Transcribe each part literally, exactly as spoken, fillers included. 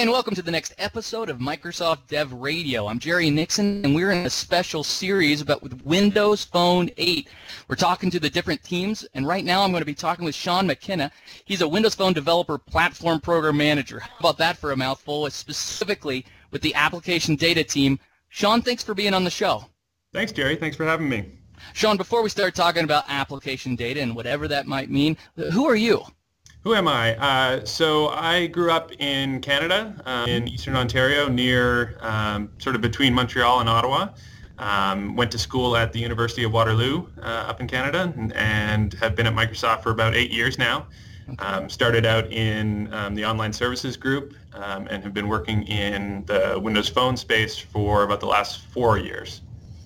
and welcome to the next episode of Microsoft Dev Radio. I'm Jerry Nixon, and we're in a special series about with Windows Phone eight. We're talking to the different teams, and right now I'm going to be talking with Sean McKenna. He's a Windows Phone Developer Platform Program Manager. How about that for a mouthful? It's specifically with the Application Data team. Sean, thanks for being on the show. Thanks, Jerry. Thanks for having me. Sean, before we start talking about application data and whatever that might mean, who are you? Who am I? Uh, so I grew up in Canada, uh, in Eastern Ontario, near um, sort of between Montreal and Ottawa. Um, went to school at the University of Waterloo uh, up in Canada, and, and have been at Microsoft for about eight years now. Okay. Um, started out in um, the online services group um, and have been working in the Windows Phone space for about the last four years.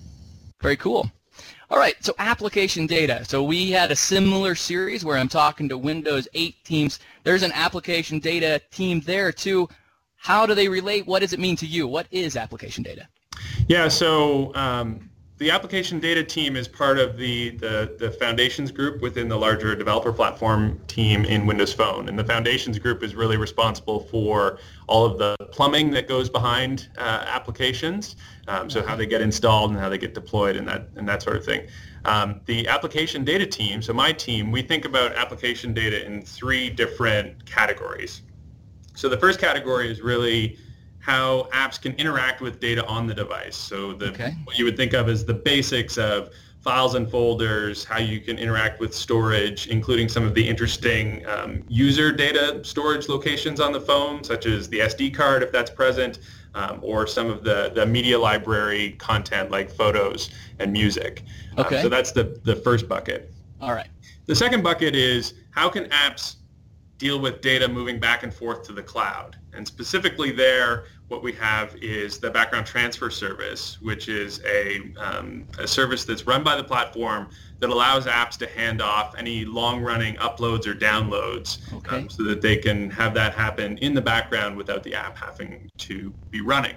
Very cool. All right, so application data. So we had a similar series where I'm talking to Windows eight teams. There's an application data team there too. How do they relate? What does it mean to you? What is application data? Yeah, so um, the application data team is part of the, the, the foundations group within the larger developer platform team in Windows Phone. And the foundations group is really responsible for all of the plumbing that goes behind uh, applications. Um, so how they get installed and how they get deployed and that and that sort of thing. Um, the application data team, so my team, we think about application data in three different categories. So the first category is really how apps can interact with data on the device. So the, okay. what you would think of as the basics of files and folders, how you can interact with storage, including some of the interesting um, user data storage locations on the phone, such as the S D card if that's present, um, or some of the, the media library content like photos and music. Okay. Um, so that's the, the first bucket. All right. The second bucket is how can apps deal with data moving back and forth to the cloud. And specifically there, what we have is the background transfer service, which is a, um, a service that's run by the platform that allows apps to hand off any long-running uploads or downloads okay. um, so that they can have that happen in the background without the app having to be running.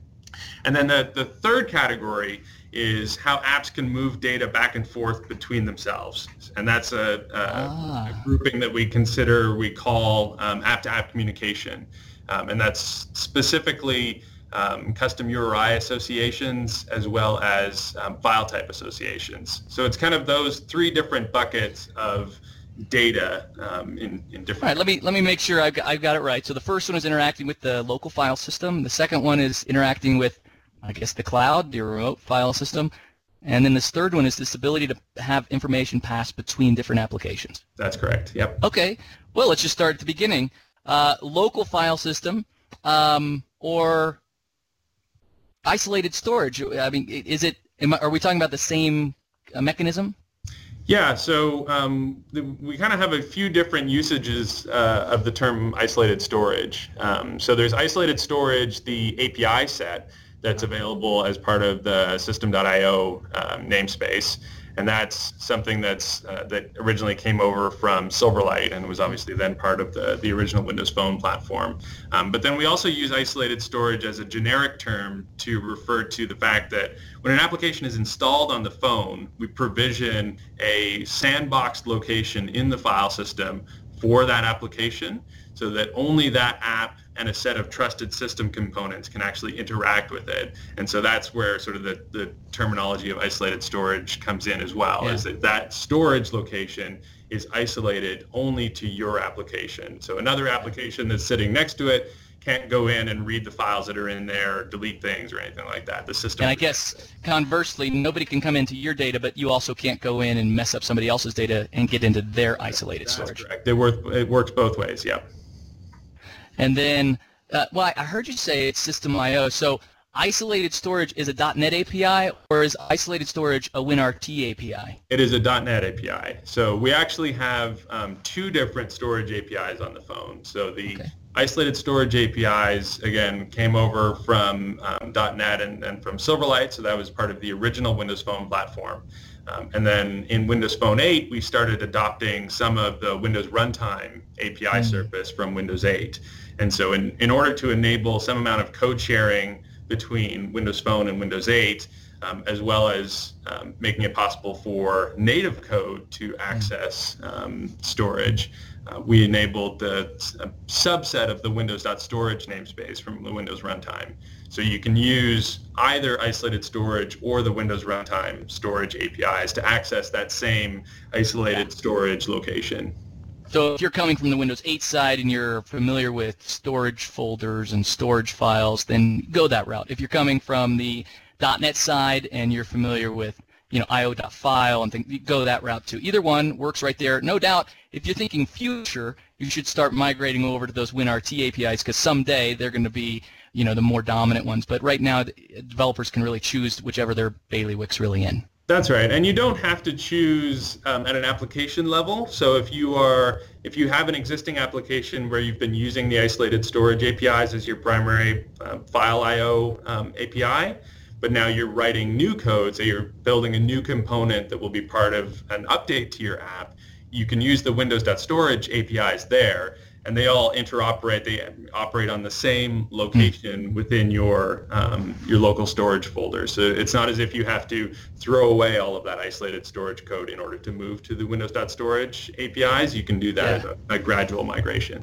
And then the, the third category is how apps can move data back and forth between themselves. And that's a, a, ah. a grouping that we consider, we call um, app-to-app communication. Um, and that's specifically um, custom U R I associations as well as um, file type associations. So it's kind of those three different buckets of data um, in, in different... All right, let me, let me make sure I've got, I've got it right. So the first one is interacting with the local file system. The second one is interacting with, I guess, the cloud, the remote file system. And then this third one is this ability to have information pass between different applications. That's correct, yep. Okay, well, let's just start at the beginning. Uh, local file system um, or isolated storage. I mean, is it? Am I, are we talking about the same uh, mechanism? Yeah. So um, the, we kind of have a few different usages uh, of the term isolated storage. Um, so there's isolated storage, the A P I set that's available as part of the system dot i o um, namespace. And that's something that's uh, that originally came over from Silverlight and was obviously then part of the, the original Windows Phone platform. Um, but then we also use isolated storage as a generic term to refer to the fact that when an application is installed on the phone, we provision a sandboxed location in the file system for that application so that only that app and a set of trusted system components can actually interact with it. And so that's where sort of the, the terminology of isolated storage comes in as well, yeah. is that that storage location is isolated only to your application. So another application that's sitting next to it can't go in and read the files that are in there, or delete things or anything like that. The system. And I guess conversely, nobody can come into your data, but you also can't go in and mess up somebody else's data and get into their isolated that's storage. Correct. It, work, it works both ways, yeah. And then, uh, well, I heard you say it's System dot i o. So isolated storage is a .NET A P I, or is isolated storage a WinRT A P I? It is a .NET A P I. So we actually have um, two different storage A P Is on the phone. So the okay. isolated storage A P Is, again, came over from um, .NET and, and from Silverlight, so that was part of the original Windows Phone platform. Um, and then in Windows Phone eight, we started adopting some of the Windows Runtime A P I mm. service from Windows eight. And so in, in order to enable some amount of code sharing between Windows Phone and Windows eight, um, as well as um, making it possible for native code to access um, storage. Uh, we enabled the a subset of the windows.storage namespace from the Windows runtime. So you can use either isolated storage or the Windows runtime storage A P Is to access that same isolated storage location. So if you're coming from the Windows eight side and you're familiar with storage folders and storage files, then go that route. If you're coming from the .NET side and you're familiar with, you know, I O.file and things, go that route too. Either one works right there. No doubt, if you're thinking future, you should start migrating over to those WinRT A P Is, because someday they're going to be, you know, the more dominant ones. But right now, developers can really choose whichever their bailiwick's really in. That's right, and you don't have to choose um, at an application level. So if you are, if you have an existing application where you've been using the isolated storage A P Is as your primary uh, file I O um, A P I, but now you're writing new code, so you're building a new component that will be part of an update to your app, you can use the Windows.storage A P Is there, and they all interoperate. They operate on the same location within your um, your local storage folder. So it's not as if you have to throw away all of that isolated storage code in order to move to the Windows.storage A P Is. You can do that yeah. as a, a gradual migration.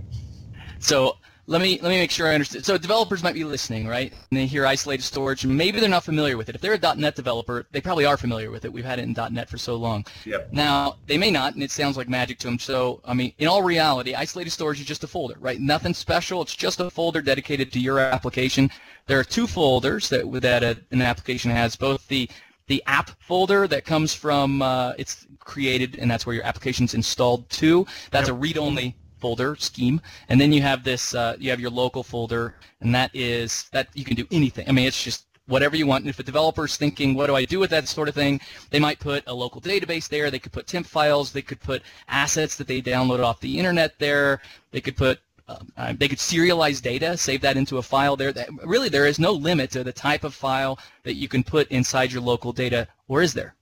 So let me let me make sure I understand. So developers might be listening, right? And they hear isolated storage, and maybe they're not familiar with it. If they're a .NET developer, they probably are familiar with it. We've had it in .NET for so long. Yep. Now, they may not, and it sounds like magic to them. So, I mean, in all reality, isolated storage is just a folder, right? Nothing special. It's just a folder dedicated to your application. There are two folders that that a, an application has, both the the app folder that comes from, uh, it's created, and that's where your application's installed to. That's yep. a read-only folder scheme, and then you have this uh, you have your local folder, and that is that you can do anything. I mean, it's just whatever you want. And if a developer's thinking, what do I do with that sort of thing, they might put a local database there. They could put temp files. They could put assets that they download off the internet there. They could put um, uh, they could serialize data, save that into a file there. That, really, there is no limit to the type of file that you can put inside your local data, or is there?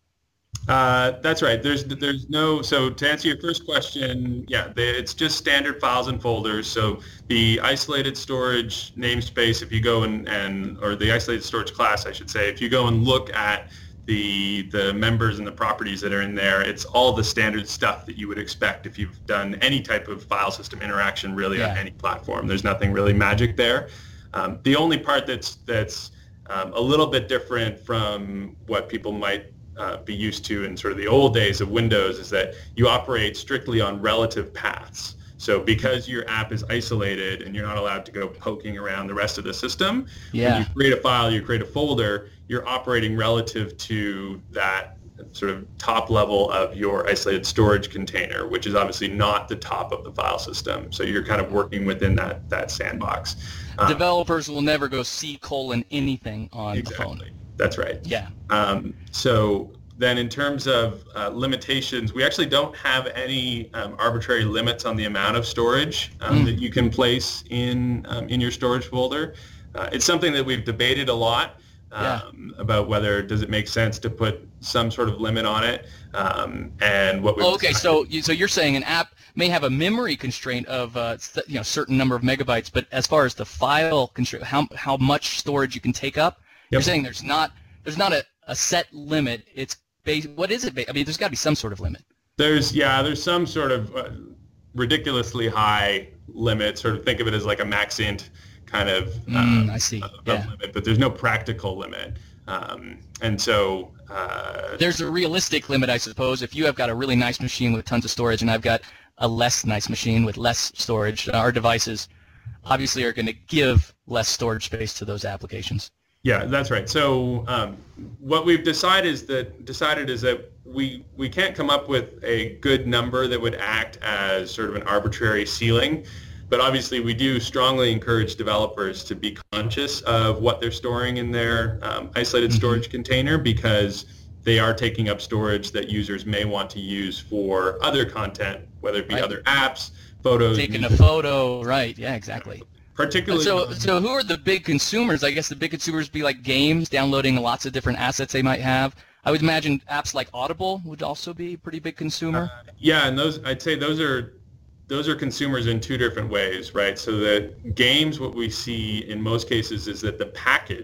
Uh, that's right. There's there's no, so to answer your first question, yeah, they, it's just standard files and folders. So the isolated storage namespace, if you go and, and or the isolated storage class, I should say, if you go and look at the the members and the properties that are in there, it's all the standard stuff that you would expect if you've done any type of file system interaction really yeah. on any platform. There's nothing really magic there. Um, the only part that's that's um, a little bit different from what people might Uh, be used to in sort of the old days of Windows is that you operate strictly on relative paths. So because your app is isolated and you're not allowed to go poking around the rest of the system, yeah. when you create a file, you create a folder, you're operating relative to that sort of top level of your isolated storage container, which is obviously not the top of the file system. So you're kind of working within that, that sandbox. Um, Developers will never go C colon anything on exactly. the phone. That's right. Yeah. Um, so then in terms of uh, limitations, we actually don't have any um, arbitrary limits on the amount of storage um, mm. that you can place in um, in your storage folder. Uh, it's something that we've debated a lot um, yeah. about whether does it make sense to put some sort of limit on it. Um, and what we oh, okay, so you, so you're saying an app may have a memory constraint of uh, you know certain number of megabytes, but as far as the file constraint, how how much storage you can take up. Yep. You're saying there's not there's not a, a set limit. It's based, what is it? I mean, there's got to be some sort of limit. There's yeah, there's some sort of uh, ridiculously high limit. Sort of think of it as like a maxint kind of uh, mm, I see. Uh, yeah. limit, but there's no practical limit. Um, and so uh, there's a realistic limit, I suppose. If you have got a really nice machine with tons of storage, and I've got a less nice machine with less storage, our devices obviously are going to give less storage space to those applications. Yeah, that's right. So um, what we've decided is that decided is that we we can't come up with a good number that would act as sort of an arbitrary ceiling, but obviously we do strongly encourage developers to be conscious of what they're storing in their um, isolated mm-hmm. storage container, because they are taking up storage that users may want to use for other content, whether it be right. other apps, photos. Taking a photo, right? Yeah, exactly. Particularly, so, so who are the big consumers? I guess the big consumers be like games, downloading lots of different assets they might have. I would imagine apps like Audible would also be a pretty big consumer. Uh, yeah, and those I'd say those are those are consumers in two different ways, right? So that games, what we see in most cases is that the package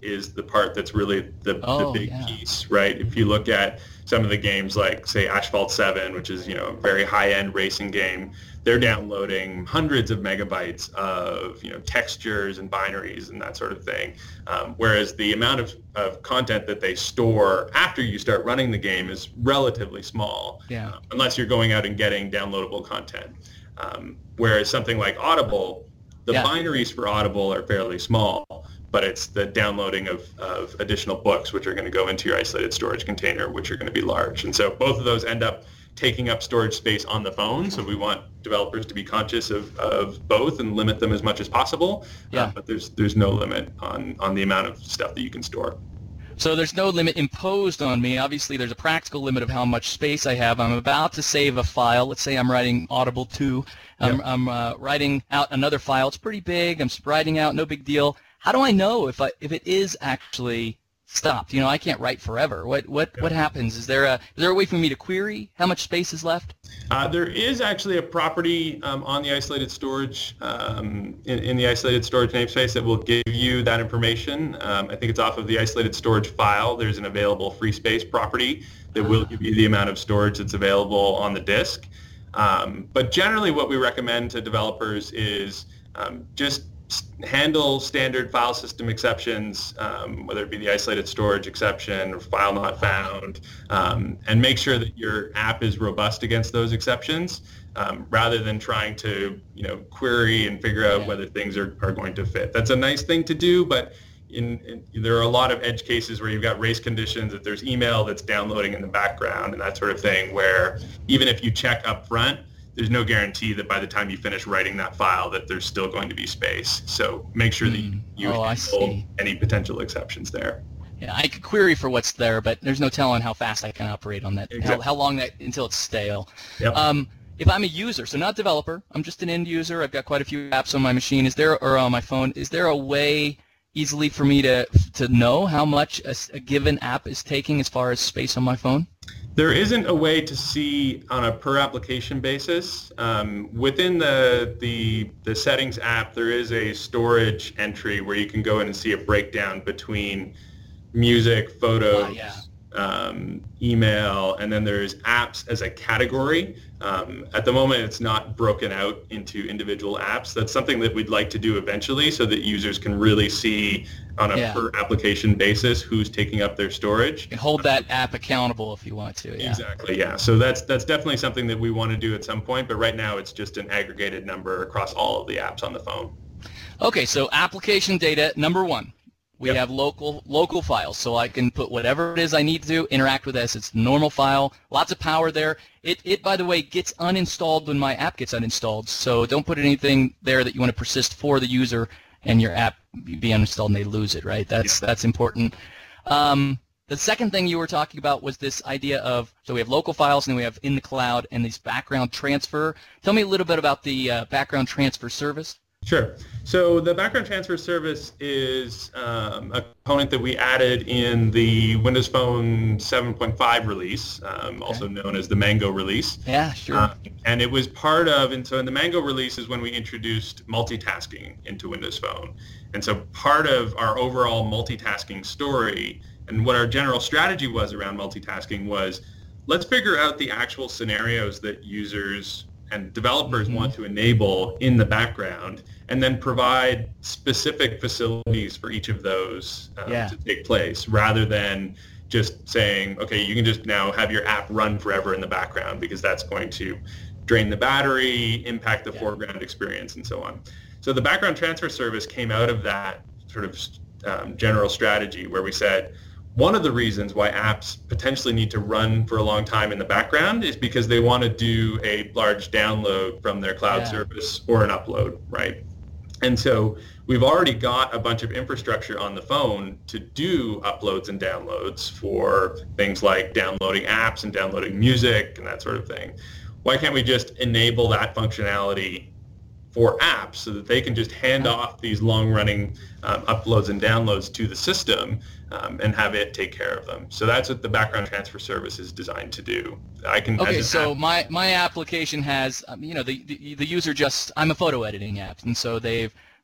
is the part that's really the, oh, the big yeah. piece, right? If you look at some of the games like, say, Asphalt seven, which is, you know, a very high-end racing game, they're downloading hundreds of megabytes of, you know, textures and binaries and that sort of thing. Um, whereas the amount of, of content that they store after you start running the game is relatively small, yeah. uh, unless you're going out and getting downloadable content. Um, whereas something like Audible, the yeah. binaries for Audible are fairly small, but it's the downloading of, of additional books, which are going to go into your isolated storage container, which are going to be large. And so both of those end up taking up storage space on the phone. So we want developers to be conscious of, of both and limit them as much as possible. Yeah. Uh, but there's there's no limit on, on the amount of stuff that you can store. So there's no limit imposed on me. Obviously, there's a practical limit of how much space I have. I'm about to save a file. Let's say I'm writing Audible two. I'm, Yep. I'm uh, writing out another file. It's pretty big. I'm writing out, no big deal. How do I know if I, if it is actually stopped? You know, I can't write forever. What what Yeah. what happens? Is there a is there a way for me to query how much space is left? Uh, there is actually a property um, on the isolated storage, um, in, in the isolated storage namespace that will give you that information. Um, I think it's off of the isolated storage file. There's an available free space property that will give you the amount of storage that's available on the disk. Um, but generally what we recommend to developers is um, just handle standard file system exceptions, um, whether it be the isolated storage exception or file not found, um, and make sure that your app is robust against those exceptions, um, rather than trying to, you know, query and figure out Yeah. whether things are, are going to fit. That's a nice thing to do, but in, in, there are a lot of edge cases where you've got race conditions, that there's email that's downloading in the background and that sort of thing, where even if you check up front, there's no guarantee that by the time you finish writing that file that there's still going to be space. So make sure that you, you Oh, I handle see. any potential exceptions there. Yeah, I could query for what's there, but there's no telling how fast I can operate on that. How, Exactly. how long that until it's stale. Yep. Um, if I'm a user, so not developer, I'm just an end user. I've got quite a few apps on my machine. Is there or on my phone? Is there a way easily for me to to know how much a, a given app is taking as far as space on my phone? There isn't a way to see on a per application basis. Um, within the, the the settings app, there is a storage entry where you can go in and see a breakdown between music, photos, Ah, yeah. um, email, and then there's apps as a category. Um, at the moment, it's not broken out into individual apps. That's something that we'd like to do eventually so that users can really see on a Yeah. per application basis who's taking up their storage. You can hold that app accountable if you want to. Yeah. Exactly, yeah. So that's that's definitely something that we want to do at some point, but right now it's just an aggregated number across all of the apps on the phone. Okay, so application data, number one. We Yep. have local local files, so I can put whatever it is I need to interact with this. It's a normal file, lots of power there. It, it, by the way, gets uninstalled when my app gets uninstalled, so don't put anything there that you want to persist for the user and your app be uninstalled and they lose it, right? That's, Yeah. that's important. Um, the second thing you were talking about was this idea of, so we have local files and then we have in the cloud and this background transfer. Tell me a little bit about the uh, background transfer service. Sure. So the background transfer service is um, a component that we added in the Windows Phone seven point five release, um, also known as the Mango release. Yeah, sure. Uh, and it was part of, and so in the Mango release is when we introduced multitasking into Windows Phone. And so part of our overall multitasking story and what our general strategy was around multitasking was, let's figure out the actual scenarios that users and developers Mm-hmm. want to enable in the background, and then provide specific facilities for each of those um, Yeah. to take place, rather than just saying, okay, you can just now have your app run forever in the background, because that's going to drain the battery, impact the Yeah. foreground experience, and so on. So the background transfer service came out of that sort of um, general strategy where we said, one of the reasons why apps potentially need to run for a long time in the background is because they want to do a large download from their cloud Yeah. service or an upload, right? And so we've already got a bunch of infrastructure on the phone to do uploads and downloads for things like downloading apps and downloading music and that sort of thing. Why can't we just enable that functionality for apps so that they can just hand off these long-running um, uploads and downloads to the system um, and have it take care of them? So that's what the background transfer service is designed to do. I can Okay, as an so app- my, my application has, um, you know, the, the the user just, I'm a photo editing app, and so they've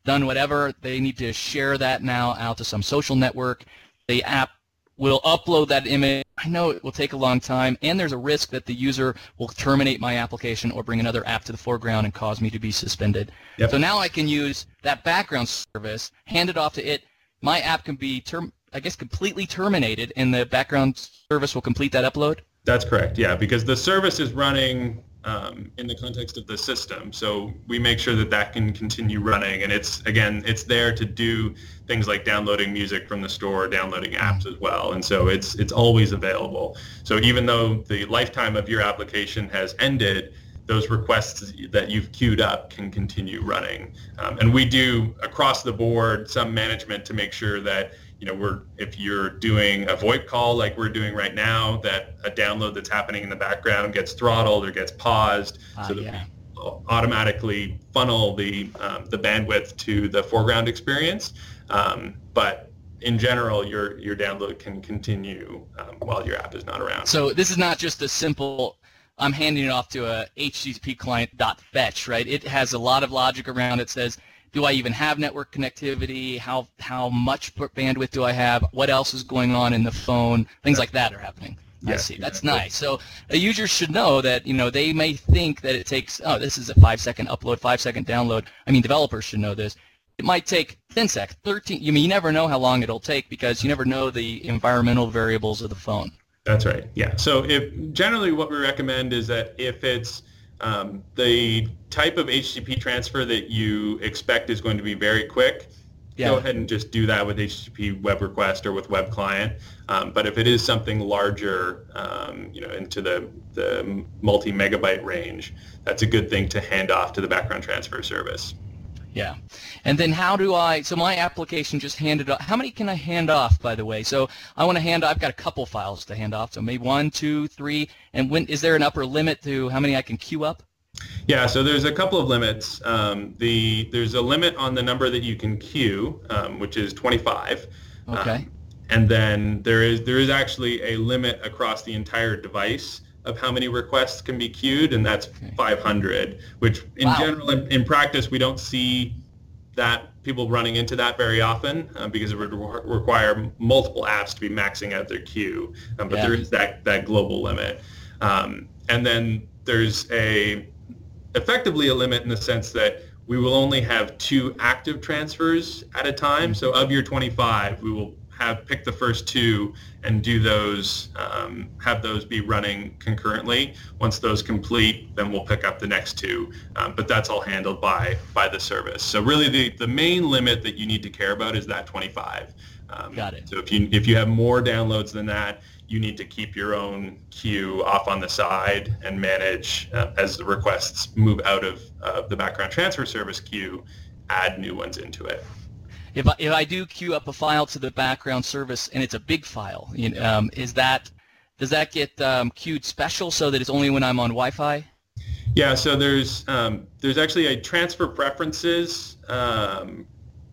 done whatever. They need to share that now out to some social network. The app will upload that image. I know it will take a long time, and there's a risk that the user will terminate my application or bring another app to the foreground and cause me to be suspended. Yep. So now I can use that background service, hand it off to it. My app can be, term, I guess, completely terminated, and the background service will complete that upload? That's correct, yeah, because the service is running um, in the context of the system. So we make sure that that can continue running. And it's, again, it's there to do things like downloading music from the store, downloading apps as well. And so it's it's always available. So even though the lifetime of your application has ended, those requests that you've queued up can continue running. Um, and we do across the board some management to make sure that, you know, we're if you're doing a VoIP call like we're doing right now, that a download that's happening in the background gets throttled or gets paused, uh, so that yeah. we automatically funnel the um, the bandwidth to the foreground experience. Um, but in general, your your download can continue um, while your app is not around. So this is not just a simple, I'm handing it off to a H T T P client dot fetch, right? It has a lot of logic around it. Says, do I even have network connectivity? How how much bandwidth do I have? What else is going on in the phone? Things like that are happening. I Yes, see. That's exactly. nice. So a user should know that, you know, they may think that it takes, oh, this is a five-second upload, five-second download. I mean, developers should know this. It might take ten seconds, thirteen. You mean, you never know how long it'll take because you never know the environmental variables of the phone. That's right. Yeah. So if generally what we recommend is that if it's um, the type of H T T P transfer that you expect is going to be very quick, Yeah. go ahead and just do that with H T T P web request or with web client. Um, but if it is something larger, um, you know, into the, the multi-megabyte range, that's a good thing to hand off to the background transfer service. Yeah. And then how do I, so my application just handed off, how many can I hand off, by the way? So I want to hand, I've got a couple files to hand off, so maybe one, two, three, and when, is there an upper limit to how many I can queue up? Yeah, so there's a couple of limits. Um, the There's a limit on the number that you can queue, um, which is twenty-five. Okay. Um, and then there is there is actually a limit across the entire device of how many requests can be queued, and that's okay. five hundred, which in Wow. general, in, in practice, we don't see that people running into that very often uh, because it would re- require multiple apps to be maxing out their queue. Um, but Yeah. there is that, that global limit. Um, and then there's a effectively a limit in the sense that we will only have two active transfers at a time. So of your twenty-five, we will have pick the first two and do those, um, have those be running concurrently. Once those complete, then we'll pick up the next two. Um, but that's all handled by by the service. So really the, the main limit that you need to care about is that twenty-five. Um, Got it. So if you if you have more downloads than that, you need to keep your own queue off on the side and manage uh, as the requests move out of uh, the background transfer service queue, add new ones into it. If I, if I do queue up a file to the background service and it's a big file, you know, um, is that, does that get um, queued special so that it's only when I'm on Wi-Fi? Yeah, so there's um, there's actually a transfer preferences um,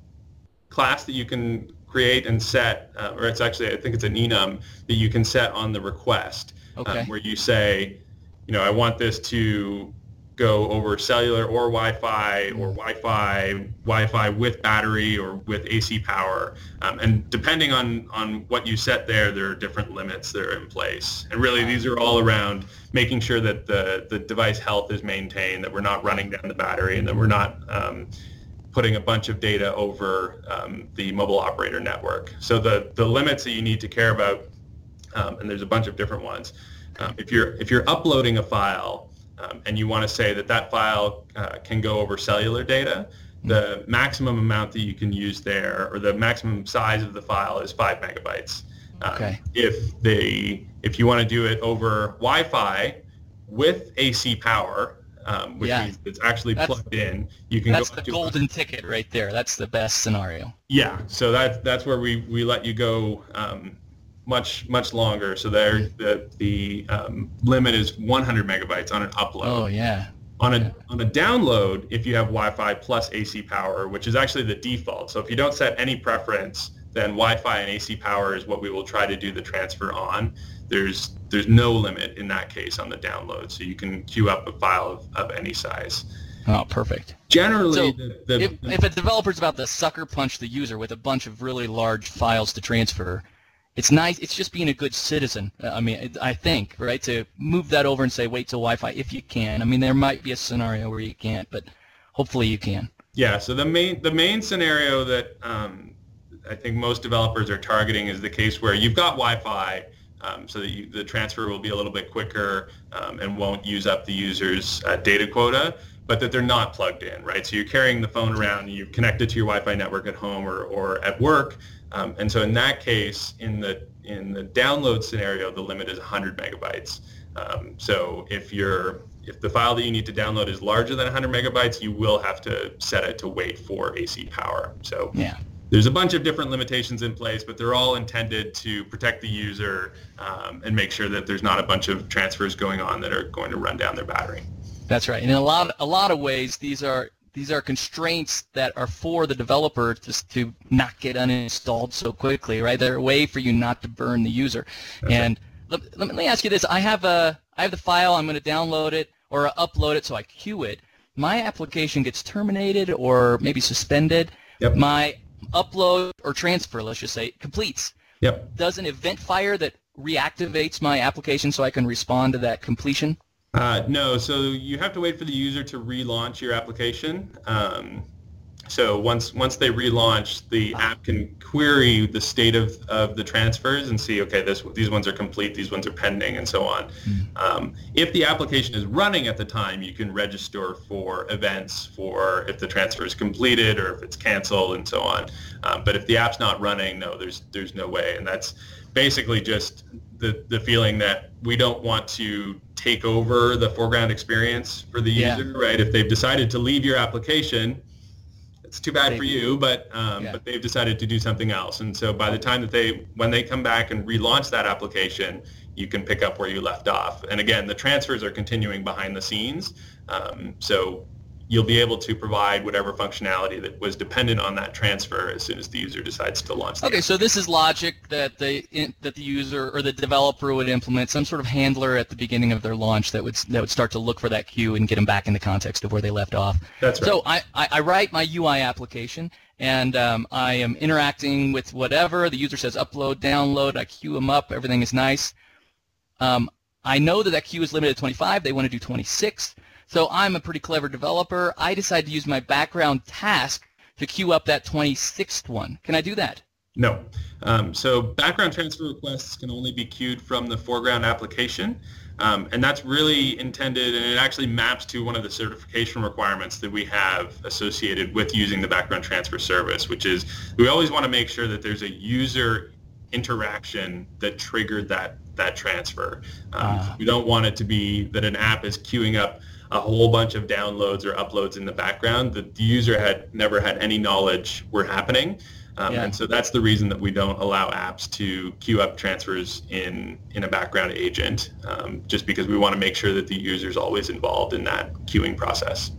class that you can create and set, uh, or it's actually, I think it's an enum that you can set on the request, Okay. um, where you say, you know, I want this to go over cellular or Wi-Fi or Wi-Fi, Wi-Fi with battery or with A C power. Um, and depending on, on what you set there, there are different limits that are in place. And really, these are all around making sure that the, the device health is maintained, that we're not running down the battery, and that we're not um, putting a bunch of data over um, the mobile operator network. So the, the limits that you need to care about, um, and there's a bunch of different ones. Um, if you're if you're uploading a file um, and you want to say that that file uh, can go over cellular data, the maximum amount that you can use there, or the maximum size of the file, is five megabytes. Um, Okay. If the if you want to do it over Wi-Fi with A C power, Um, which Yeah. means it's actually That's- plugged in. You can That's go the up to golden ticket right there. That's the best scenario. yeah. So that's that's where we, we let you go um, much much longer. So there the the um, limit is one hundred megabytes on an upload. Oh, yeah. On a on a download, if you have Wi-Fi plus A C power, which is actually the default. So if you don't set any preference, then Wi-Fi and A C power is what we will try to do the transfer on. There's there's no limit in that case on the download, so you can queue up a file of, of any size. Oh, perfect. Generally, So the, the, if, if a developer's about to sucker punch the user with a bunch of really large files to transfer, it's nice. It's just being a good citizen. I mean, I think, right, to move that over and say, wait till Wi-Fi if you can. I mean, there might be a scenario where you can't, but hopefully you can. Yeah. So the main the main scenario that um, I think most developers are targeting is the case where you've got Wi-Fi, um, so that you, the transfer will be a little bit quicker um, and won't use up the user's uh, data quota, but that they're not plugged in, right? So you're carrying the phone around, you connect it to your Wi-Fi network at home or, or at work, um, and so in that case, in the in the download scenario, the limit is one hundred megabytes. Um, so if you're if the file that you need to download is larger than one hundred megabytes, you will have to set it to wait for A C power. So yeah. There's a bunch of different limitations in place, but they're all intended to protect the user um, and make sure that there's not a bunch of transfers going on that are going to run down their battery. That's right. In a lot, a lot of ways, these are these are constraints that are for the developer to to not get uninstalled so quickly, right? They're a way for you not to burn the user. That's and right. let, let me ask you this: I have a I have the file. I'm going to download it or upload it, so I queue it. My application gets terminated or maybe suspended. Yep. My upload or transfer, let's just say, completes. Yep. Does an event fire that reactivates my application so I can respond to that completion? Uh, no, so you have to wait for the user to relaunch your application. Um, so once once they relaunch, the app can query the state of, of the transfers and see, okay, this these ones are complete, these ones are pending, and so on. Mm-hmm. Um, if the application is running at the time, you can register for events for if the transfer is completed or if it's canceled and so on. Um, but if the app's not running, no, there's there's no way, and that's basically just the the feeling that we don't want to take over the foreground experience for the yeah. user, right? If they've decided to leave your application, it's too bad for you, but um, yeah. but they've decided to do something else. And so by the time that they, when they come back and relaunch that application, you can pick up where you left off. And again, the transfers are continuing behind the scenes. Um, so you'll be able to provide whatever functionality that was dependent on that transfer as soon as the user decides to launch the Okay, so this is logic that the that the user or the developer would implement some sort of handler at the beginning of their launch that would that would start to look for that queue and get them back in the context of where they left off. That's right. So I, I, I write my U I application and um, I am interacting with whatever. The user says upload, download, I queue them up, everything is nice. Um, I know that that queue is limited to twenty-five, they want to do twenty-six. So I'm a pretty clever developer. I decide to use my background task to queue up that twenty-sixth one. Can I do that? No. Um, so background transfer requests can only be queued from the foreground application. Um, and that's really intended, and it actually maps to one of the certification requirements that we have associated with using the background transfer service, which is we always want to make sure that there's a user interaction that triggered that, that transfer. Um, uh. We don't want it to be that an app is queuing up a whole bunch of downloads or uploads in the background that the user had never had any knowledge were happening. Um, yeah. And so that's the reason that we don't allow apps to queue up transfers in, in a background agent, um, just because we want to make sure that the user is always involved in that queuing process.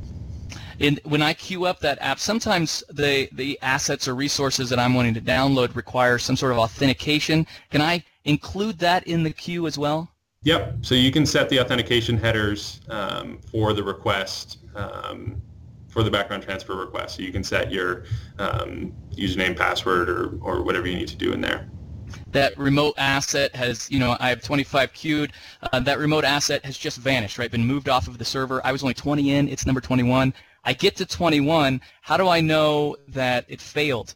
And when I queue up that app, sometimes the, the assets or resources that I'm wanting to download require some sort of authentication. Can I include that in the queue as well? Yep. So you can set the authentication headers um, for the request, um, for the background transfer request. So you can set your um, username, password, or, or whatever you need to do in there. That remote asset has, you know, I have twenty-five queued. Uh, that remote asset has just vanished, right? Been moved off of the server. I was only twenty in. It's number twenty-one. I get to twenty-one. How do I know that it failed?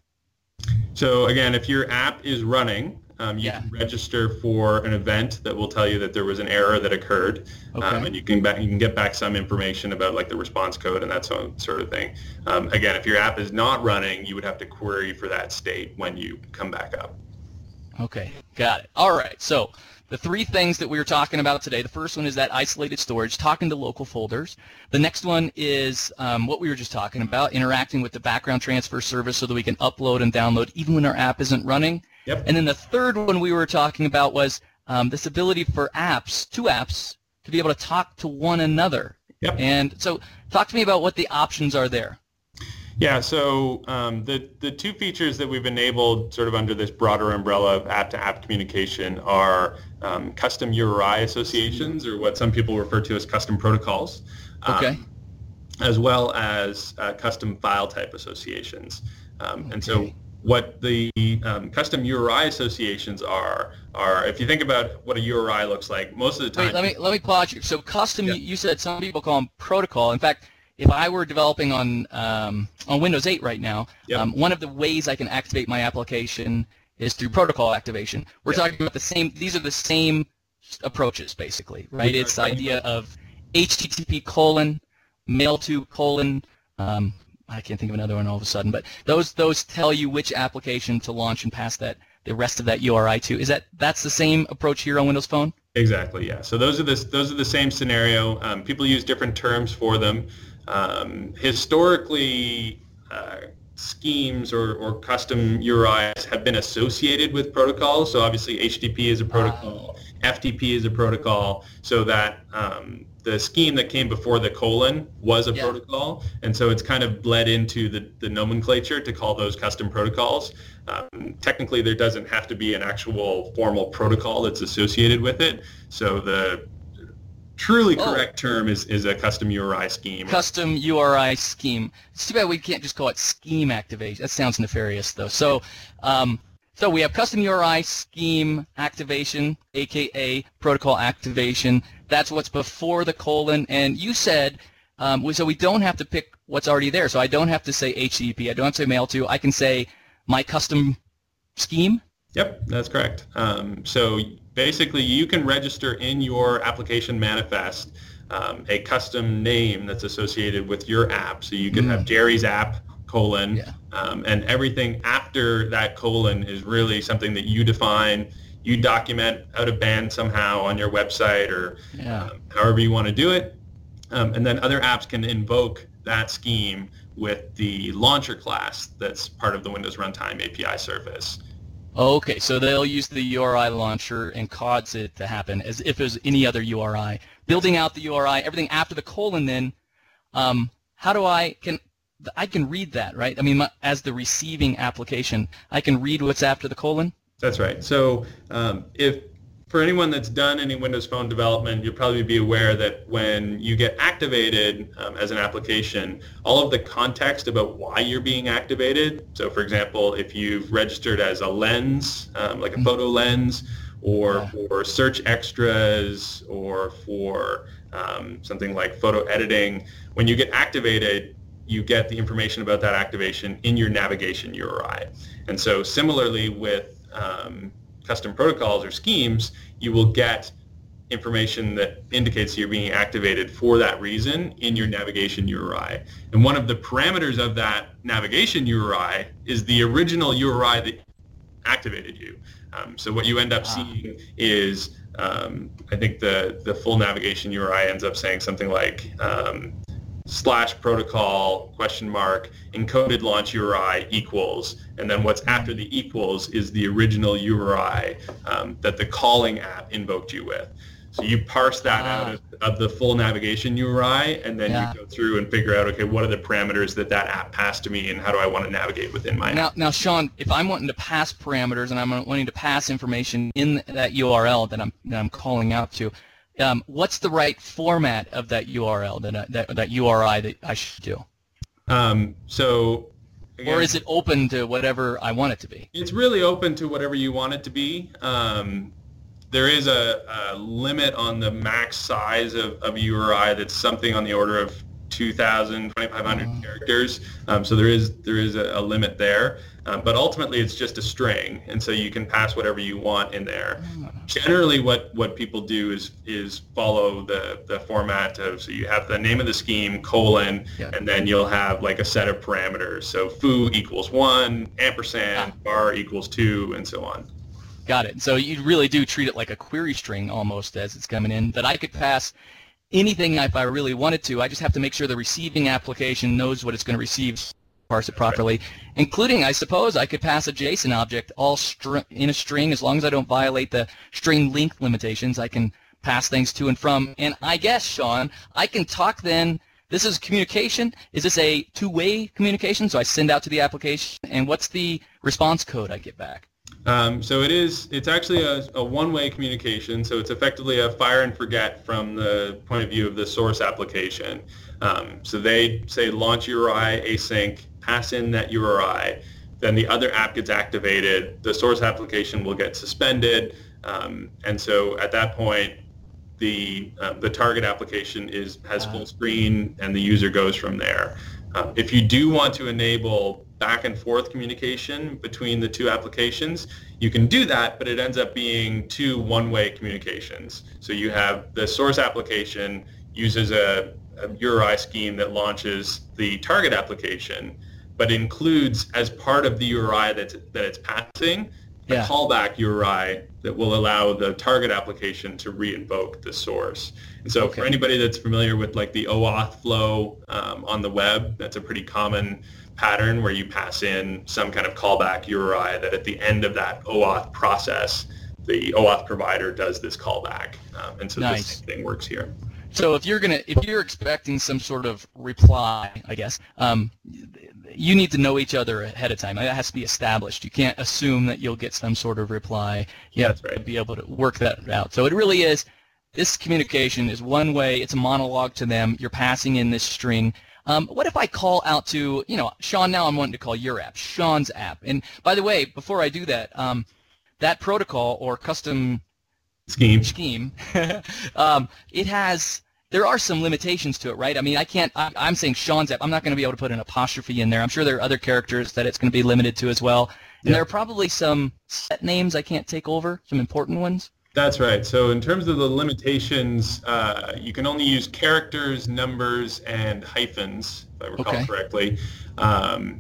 So again, if your app is running, Um, you yeah. can register for an event that will tell you that there was an error that occurred, okay. um, and you can back, you can get back some information about like the response code and that sort of thing. Um, again, if your app is not running, you would have to query for that state when you come back up. Okay, got it. All right, so the three things that we were talking about today, the first one is that isolated storage, talking to local folders. The next one is um, what we were just talking about, interacting with the background transfer service so that we can upload and download even when our app isn't running. Yep. And then the third one we were talking about was um, this ability for apps, two apps, to be able to talk to one another. Yep. And so talk to me about what the options are there. Yeah, so um, the, the two features that we've enabled sort of under this broader umbrella of app-to-app communication are um, custom U R I associations, or what some people refer to as custom protocols. Okay. Um, as well as uh, custom file type associations. Um, Okay. And so what the um, custom U R I associations are, are if you think about what a U R I looks like, most of the time... Wait, let me let me pause you. So custom, Yeah. you you said some people call them protocol. In fact, if I were developing on um, on Windows eight right now, Yep. um, one of the ways I can activate my application is through protocol activation. We're Yep. talking about the same. These are the same approaches, basically, right? We are It's the talking idea of H T T P colon, mail to colon. Um, I can't think of another one all of a sudden, but those those tell you which application to launch and pass that the rest of that U R I to. Is that that's the same approach here on Windows Phone? Exactly, yeah. So those are the those are the same scenario. Um, people use different terms for them. Um, historically, uh, schemes or, or custom U R Is have been associated with protocols. So obviously, H T T P is a protocol, F T P is a protocol. So that um, the scheme that came before the colon was a Yeah. protocol, and so it's kind of bled into the, the nomenclature to call those custom protocols. Um, technically, there doesn't have to be an actual formal protocol that's associated with it. So the truly Oh. correct term is, is a custom U R I scheme. Custom U R I scheme. It's too bad we can't just call it scheme activation. That sounds nefarious, though. So, um, so we have custom U R I scheme activation, aka protocol activation. That's what's before the colon. And you said, um, we, so we don't have to pick what's already there. So I don't have to say H T T P. I don't have to say mail to. I can say my custom scheme. Yep, that's correct. Um, so basically, you can register in your application manifest um, a custom name that's associated with your app. So you can Mm. have Jerry's app, colon, Yeah. um, and everything after that colon is really something that you define, you document out of band somehow on your website or Yeah. um, however you want to do it. Um, and then other apps can invoke that scheme with the launcher class that's part of the Windows Runtime A P I service. Okay, so they'll use the U R I launcher and cause it to happen as if it was any other U R I. Building out the U R I, everything after the colon then, um, how do I, can, I can read that, right? I mean, my, as the receiving application, I can read what's after the colon? That's right. So um, if for anyone that's done any Windows Phone development, you'll probably be aware that when you get activated um, as an application, all of the context about why you're being activated. So for example, if you've registered as a lens, um, like a photo lens, or Yeah. for search extras, or for um, something like photo editing, when you get activated, you get the information about that activation in your navigation U R I. And so similarly with um, custom protocols or schemes, you will get information that indicates you're being activated for that reason in your navigation U R I. And one of the parameters of that navigation U R I is the original U R I that activated you. Um, so what you end up Ah. seeing is, um, I think the, the full navigation U R I ends up saying something like um, slash protocol question mark encoded launch U R I equals, and then what's after the equals is the original U R I um, that the calling app invoked you with. So you parse that Ah. out of, of the full navigation U R I, and then Yeah. you go through and figure out, okay, what are the parameters that that app passed to me, and how do I want to navigate within my app? Now, now, Sean, if I'm wanting to pass parameters and I'm wanting to pass information in that U R L that I'm that I'm calling out to, um, what's the right format of that U R L that I, that that U R I that I should do? Um, so, again, Or is it open to whatever I want it to be? it's really open to whatever you want it to be. Um, there is a, a limit on the max size of, of U R I that's something on the order of two thousand, twenty-five hundred Oh. characters. Um, so there is there is a, a limit there. Um, but ultimately, it's just a string, and so you can pass whatever you want in there. Generally, what, what people do is is follow the, the format of, so you have the name of the scheme, colon, Yeah. and then you'll have like a set of parameters. So foo equals one, ampersand, Ah. bar equals two, and so on. Got it. So you really do treat it like a query string almost as it's coming in, that I could pass anything if I really wanted to. I just have to make sure the receiving application knows what it's going to receive, parse it properly, including, I suppose, I could pass a JSON object all str- in a string. As long as I don't violate the string length limitations, I can pass things to and from. And I guess, Sean, I can talk then. This is communication. Is this a two-way communication? So I send out to the application, and what's the response code I get back? Um, so it is, it's actually a, a one-way communication. So it's effectively a fire and forget from the point of view of the source application. Um, so they say launch U R I async, pass in that U R I, then the other app gets activated, the source application will get suspended, um, and so at that point, the uh, the target application is has full screen, and the user goes from there. Uh, if you do want to enable back and forth communication between the two applications, you can do that, but it ends up being two one-way communications. So you have the source application uses a, a U R I scheme that launches the target application, but includes as part of the U R I that that it's passing a yeah. callback U R I that will allow the target application to re-invoke the source. And so okay. for anybody that's familiar with like the OAuth flow um, on the web, that's a pretty common pattern where you pass in some kind of callback U R I that at the end of that OAuth process, the OAuth provider does this callback. Um, and so nice. The same thing works here. So if you're gonna, if you're expecting some sort of reply, I guess, um, you need to know each other ahead of time. That has to be established. You can't assume that you'll get some sort of reply. You have That's right. to be able to work that out. So it really is, this communication is one way. It's a monologue to them. You're passing in this string. Um, what if I call out to, you know, Sean, now I'm wanting to call your app, Sean's app. And by the way, before I do that, um, that protocol or custom scheme, scheme um, it has, there are some limitations to it, right? I mean, I can't, I, I'm saying Sean's app, I'm not going to be able to put an apostrophe in there. I'm sure there are other characters that it's going to be limited to as well. And yep. there are probably some set names I can't take over, some important ones. That's right. So in terms of the limitations, uh, you can only use characters, numbers, and hyphens, if I recall okay. correctly. Um,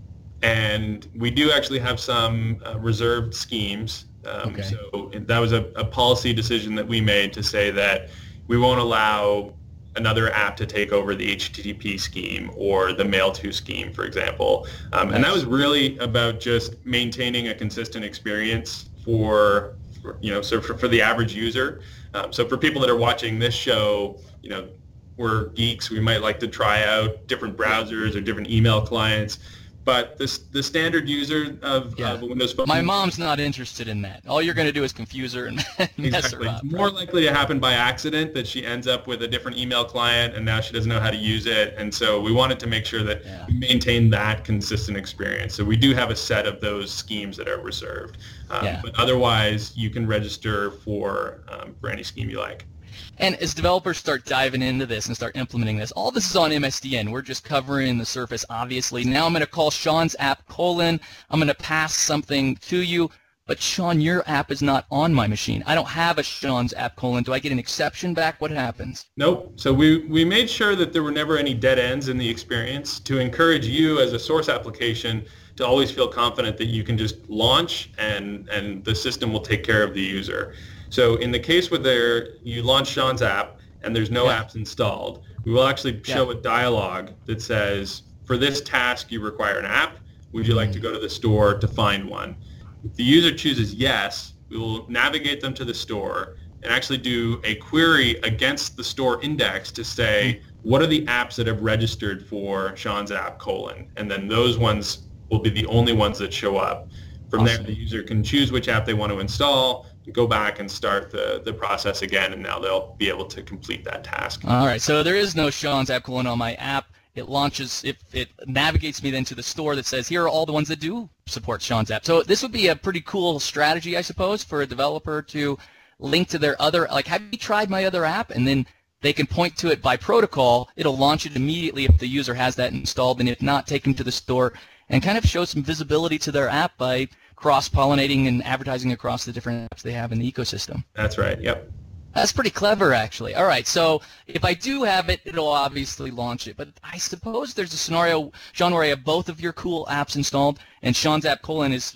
and we do actually have some uh, reserved schemes. Um, okay. So that was a, a policy decision that we made to say that we won't allow another app to take over the H T T P scheme or the mail to scheme, for example. Um, nice. And that was really about just maintaining a consistent experience for you know, so for, for the average user. Um, so for people that are watching this show, you know, we're geeks. We might like to try out different browsers or different email clients. But the the standard user of, yeah. of a Windows Phone... My mom's not interested in that. All you're going to do is confuse her and mess exactly. her up. It's more right? likely to happen by accident, that she ends up with a different email client and now she doesn't know how to use it. And so we wanted to make sure that yeah. we maintain that consistent experience. So we do have a set of those schemes that are reserved. Um, yeah. But otherwise, you can register for um, for any scheme you like. And as developers start diving into this and start implementing this, all this is on M S D N. We're just covering the surface, obviously. Now I'm going to call Sean's app colon. I'm going to pass something to you. But Sean, your app is not on my machine. I don't have a Sean's app colon. Do I get an exception back? What happens? Nope. So we, we made sure that there were never any dead ends in the experience to encourage you as a source application to always feel confident that you can just launch and, and the system will take care of the user. So in the case where there, you launch Sean's app and there's no yeah. apps installed, we will actually show yeah. a dialog that says, for this task you require an app. Would you like to go to the store to find one? If the user chooses yes, we will navigate them to the store and actually do a query against the store index to say, what are the apps that have registered for Sean's app colon? And then those ones will be the only ones that show up. From awesome. There, the user can choose which app they want to install, go back and start the, the process again, and now they'll be able to complete that task. All right, so there is no Sean's app colon on my app. It launches, it, it navigates me then to the store that says, here are all the ones that do support Sean's app. So this would be a pretty cool strategy, I suppose, for a developer to link to their other, like, have you tried my other app? And then they can point to it by protocol. It'll launch it immediately if the user has that installed, and if not, take them to the store and kind of show some visibility to their app by cross-pollinating and advertising across the different apps they have in the ecosystem. That's right, yep. That's pretty clever, actually. All right, so if I do have it, it'll obviously launch it. But I suppose there's a scenario, Sean, where I have both of your cool apps installed, and Sean's app colon is,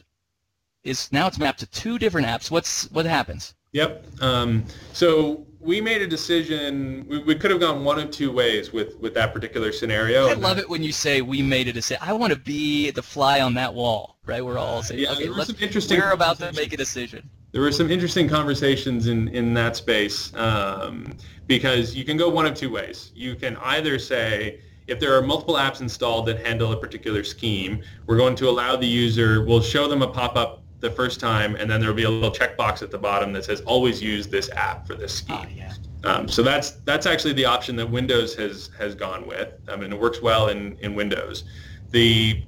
is now it's mapped to two different apps. What's What happens? Yep. Um, so we made a decision. We, we could have gone one of two ways with, with that particular scenario. I love it when you say we made a decision. I want to be the fly on that wall, right? We're all saying, uh, yeah, okay, let's, some interesting we're about to make a decision. There were some interesting conversations in, in that space um, because you can go one of two ways. You can either say, if there are multiple apps installed that handle a particular scheme, we're going to allow the user, we'll show them a pop-up the first time, and then there will be a little checkbox at the bottom that says always use this app for this scheme. Oh, yeah. Um, so that's that's actually the option that Windows has has gone with, um, and it works well in, in Windows. The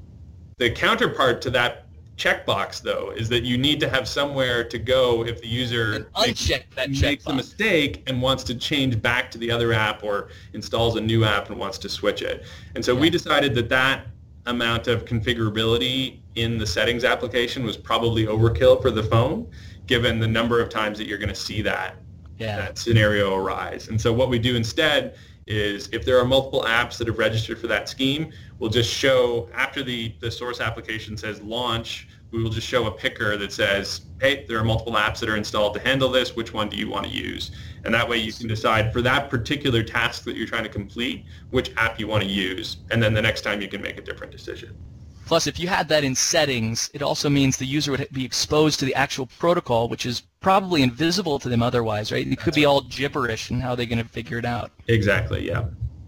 the counterpart to that checkbox, though, is that you need to have somewhere to go if the user makes, that makes a mistake and wants to change back to the other app or installs a new app and wants to switch it. And so yeah. we decided that that amount of configurability in the settings application was probably overkill for the phone, given the number of times that you're going to see that, yeah. that scenario arise. And so what we do instead is if there are multiple apps that have registered for that scheme, we'll just show, after the, the source application says launch, we will just show a picker that says, hey, there are multiple apps that are installed to handle this. Which one do you want to use? And that way you can decide for that particular task that you're trying to complete, which app you want to use. And then the next time you can make a different decision. Plus, if you had that in settings, it also means the user would be exposed to the actual protocol, which is probably invisible to them otherwise, right? It could be all gibberish, and how are they going to figure it out? Exactly, yeah.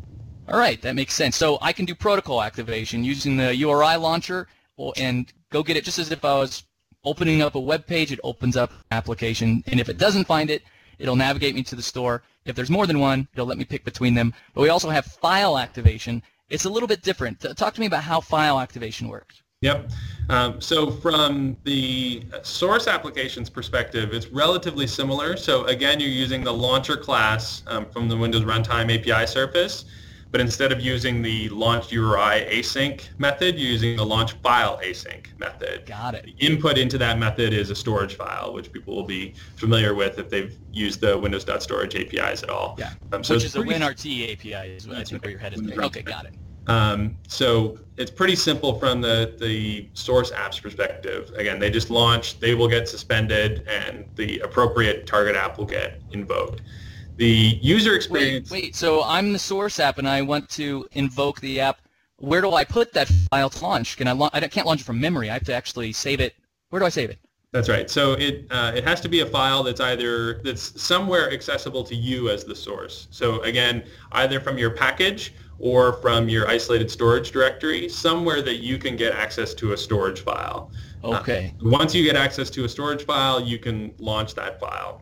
All right, that makes sense. So I can do protocol activation using the U R I launcher and go get it just as if I was opening up a web page. It opens up an application, and if it doesn't find it, it'll navigate me to the store. If there's more than one, it'll let me pick between them. But we also have file activation. It's a little bit different. Talk to me about how file activation works. Yep. Um, so from the source application's perspective, it's relatively similar. So again, you're using the launcher class um, from the Windows Runtime A P I surface, but instead of using the launch U R I async method, you're using the launch file async method. Got it. The input into that method is a storage file, which people will be familiar with if they've used the Windows.Storage A P Is at all. Yeah. Um, so which is pretty... a WinRT A P I, is what I think where your head is. Okay, got it. Um, so it's pretty simple from the, the source app's perspective. Again, they just launch, they will get suspended, and the appropriate target app will get invoked. The user experience... Wait, wait, so I'm the source app and I want to invoke the app. Where do I put that file to launch? Can I, la- I can't launch it from memory. I have to actually save it. Where do I save it? That's right. So it uh, it has to be a file that's either that's somewhere accessible to you as the source. So again, either from your package or from your isolated storage directory, somewhere that you can get access to a storage file. Okay. Uh, once you get access to a storage file, you can launch that file.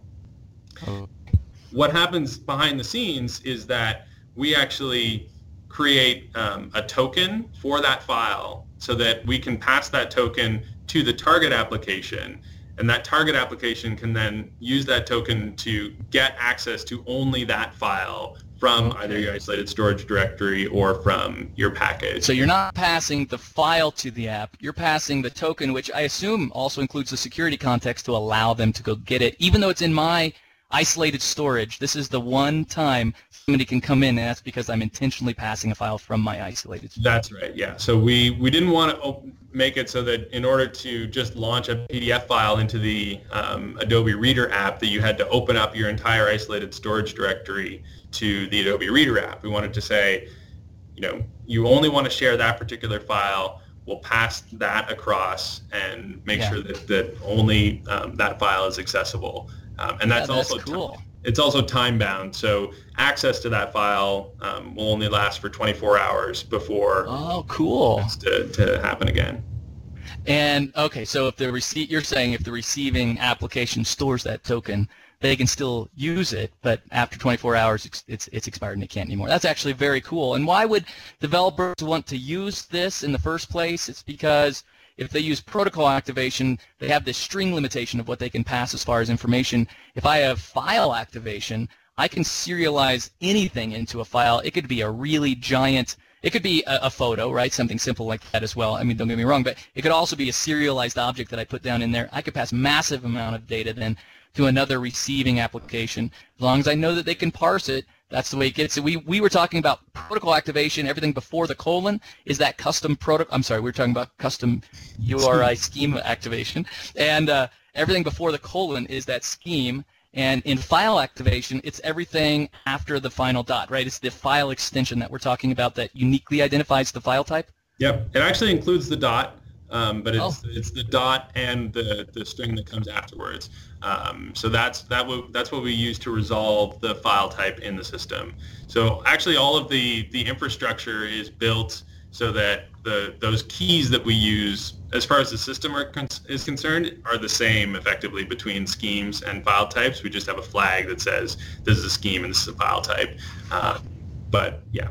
Oh. What happens behind the scenes is that we actually create um, a token for that file so that we can pass that token to the target application, and that target application can then use that token to get access to only that file from okay. either your isolated storage directory or from your package. So you're not passing the file to the app, you're passing the token, which I assume also includes the security context to allow them to go get it, even though it's in my isolated storage. This is the one time somebody can come in, and that's because I'm intentionally passing a file from my isolated storage. That's right, yeah. So we, we didn't want to op- make it so that in order to just launch a P D F file into the um, Adobe Reader app that you had to open up your entire isolated storage directory to the Adobe Reader app. We wanted to say, you know, you only want to share that particular file. We'll pass that across and make yeah. sure that, that only um, that file is accessible. Um, and that's, yeah, that's also cool. T- it's also time bound, so access to that file um, will only last for twenty-four hours before oh, cool. it's to, to happen again. And okay, so if the receipt, you're saying if the receiving application stores that token, they can still use it, but after twenty-four hours, it's it's, it's expired and they can't anymore. That's actually very cool. And why would developers want to use this in the first place? It's because if they use protocol activation, they have this string limitation of what they can pass as far as information. If I have file activation, I can serialize anything into a file. It could be a really giant, it could be a, a photo, right? Something simple like that as well. I mean, don't get me wrong, but it could also be a serialized object that I put down in there. I could pass massive amount of data then to another receiving application. As long as I know that they can parse it, that's the way it gets it. We we were talking about protocol activation. Everything before the colon is that custom protocol. I'm sorry, we were talking about custom U R I schema activation, and uh, everything before the colon is that scheme. And in file activation, it's everything after the final dot, right? It's the file extension that we're talking about that uniquely identifies the file type. Yep, it actually includes the dot. Um, but it's oh. it's the dot and the, the string that comes afterwards. Um, so that's that w- that's what we use to resolve the file type in the system. So actually, all of the, the infrastructure is built so that the those keys that we use as far as the system are con- is concerned, are the same effectively between schemes and file types. We just have a flag that says this is a scheme and this is a file type. Uh, but yeah.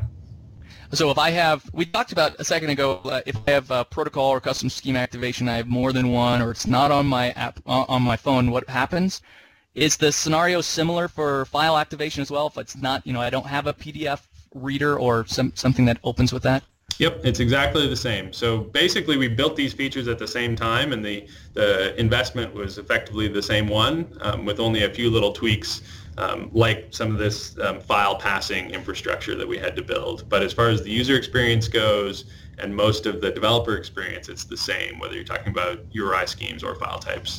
So if I have, we talked about a second ago, uh, if I have a protocol or custom scheme activation, I have more than one, or it's not on my app uh, on my phone, what happens? Is the scenario similar for file activation as well? If it's not, you know, I don't have a P D F reader or some something that opens with that? Yep, it's exactly the same. So basically, we built these features at the same time, and the, the investment was effectively the same one, um, with only a few little tweaks, um, like some of this um, file passing infrastructure that we had to build. But as far as the user experience goes, and most of the developer experience, it's the same, whether you're talking about U R I schemes or file types.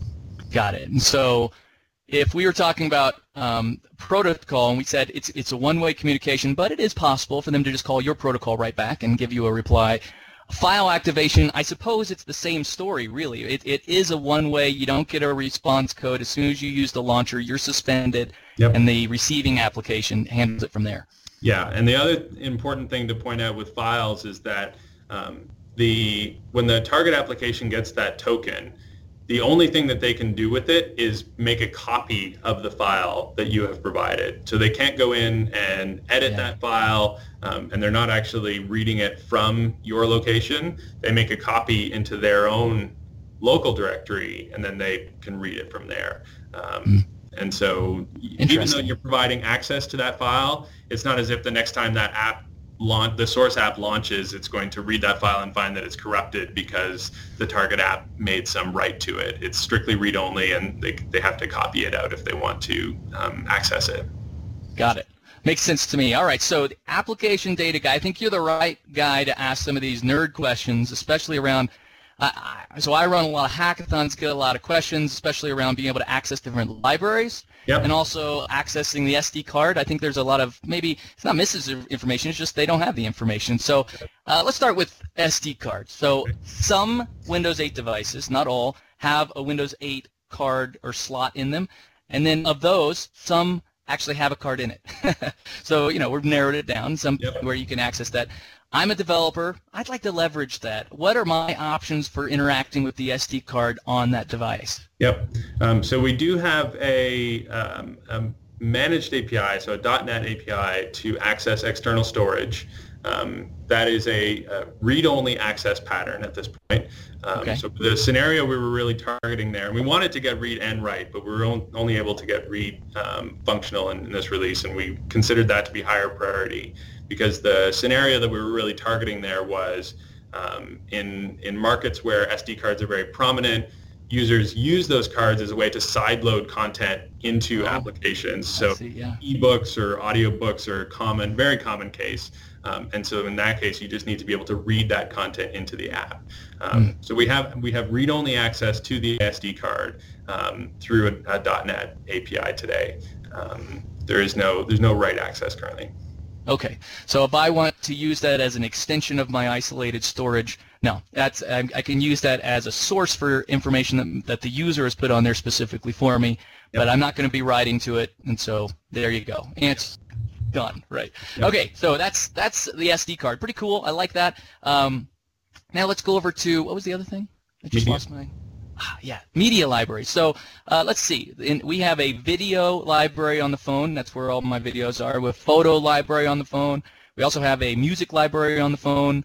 Got it. And so if we were talking about um, protocol, and we said it's it's a one-way communication, but it is possible for them to just call your protocol right back and give you a reply. File activation, I suppose it's the same story, really. It, it is a one-way. You don't get a response code. As soon as you use the launcher, you're suspended, yep. And the receiving application handles it from there. Yeah, and the other important thing to point out with files is that um, the when the target application gets that token, the only thing that they can do with it is make a copy of the file that you have provided. So they can't go in and edit yeah. that file, um, and they're not actually reading it from your location. They make a copy into their own local directory, and then they can read it from there. Um, mm. And so even though you're providing access to that file, it's not as if the next time that app launch, the source app launches, it's going to read that file and find that it's corrupted because the target app made some write to it. It's strictly read-only, and they, they have to copy it out if they want to um, access it. Got it. Makes sense to me. All right, so the application data guy, I think you're the right guy to ask some of these nerd questions, especially around, uh, so I run a lot of hackathons, get a lot of questions, especially around being able to access different libraries. Yep. And also accessing the S D card. I think there's a lot of, maybe it's not misinformation, it's just they don't have the information. So uh, let's start with S D cards. So some Windows eight devices, not all, have a Windows eight card or slot in them. And then of those, some actually have a card in it. So, you know, we've narrowed it down some yep. where you can access that. I'm a developer. I'd like to leverage that. What are my options for interacting with the S D card on that device? Yep. Um, so we do have a, um, a managed A P I, so a .NET A P I to access external storage. Um, that is a, a read-only access pattern at this point. Um, okay. So the scenario we were really targeting there, and we wanted to get read and write, but we were on, only able to get read um, functional in, in this release, and we considered that to be higher priority because the scenario that we were really targeting there was um, in in markets where S D cards are very prominent. Users use those cards as a way to sideload content into oh, applications. So see, yeah. ebooks or audiobooks are common, very common case. Um, and so in that case, you just need to be able to read that content into the app. Um, mm. So we have we have read-only access to the S D card um, through a, a .NET A P I today. Um, there is no there's no write access currently. Okay, so if I want to use that as an extension of my isolated storage, no, that's I, I can use that as a source for information that, that the user has put on there specifically for me, yep. but I'm not going to be writing to it, and so there you go. And it's done, right? Yep. Okay, so that's that's the S D card. Pretty cool. I like that. Um, now let's go over to, what was the other thing? I just Media. lost my... Ah, yeah, media library. So uh, let's see. In, we have a video library on the phone. That's where all my videos are. We have photo library on the phone. We also have a music library on the phone.